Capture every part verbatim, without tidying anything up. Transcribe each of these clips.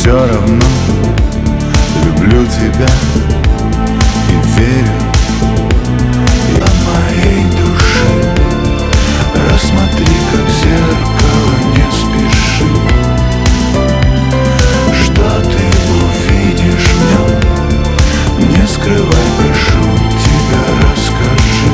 все равно люблю тебя и верю. Я моей души, рассмотри, как зеркало, не спеши. Что ты увидишь в нем, не скрывай, прошу тебя, расскажи.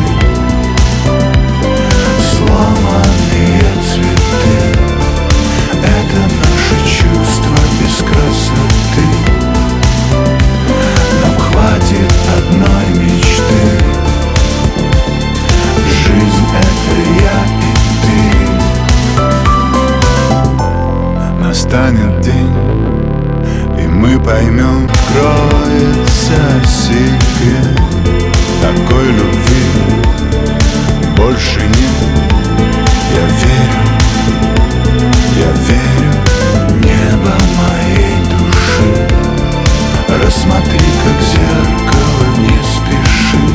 Сломанные цветы — это наши чувства без красоты. Нам хватит одной мечты. Жизнь — это я и ты. Настанет день, и мы поймем, кроется секрет. Такой любви больше нет. Я верю, я верю. Небо моей души, рассмотри, как зеркало, не спеши.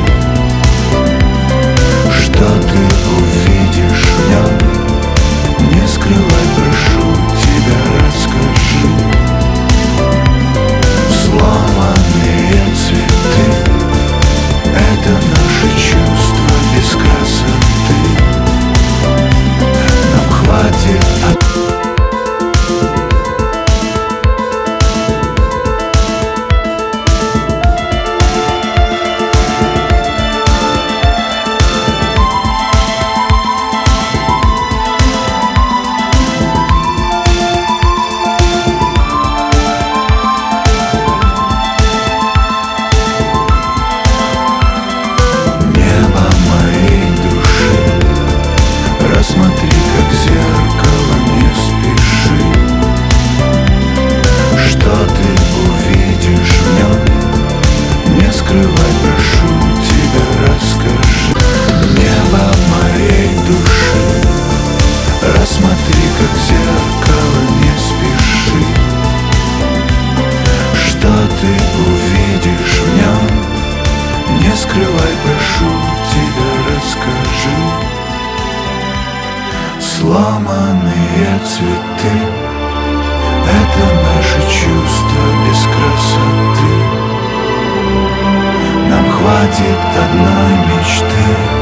Что ты увидишь в нем, не скрывай, прошу тебя, расскажи. Сломанные цветы — это наши чувства без красоты. Нам хватит от... Смотри, как зеркало, не спеши. Что ты увидишь в нем, не скрывай, прошу тебя, расскажи. Небо моей души, рассмотри, как зеркало, не спеши. Что ты увидишь в нем, не скрывай, прошу тебя, расскажи. Сломанные цветы — это наши чувства без красоты. Нам хватит одной мечты.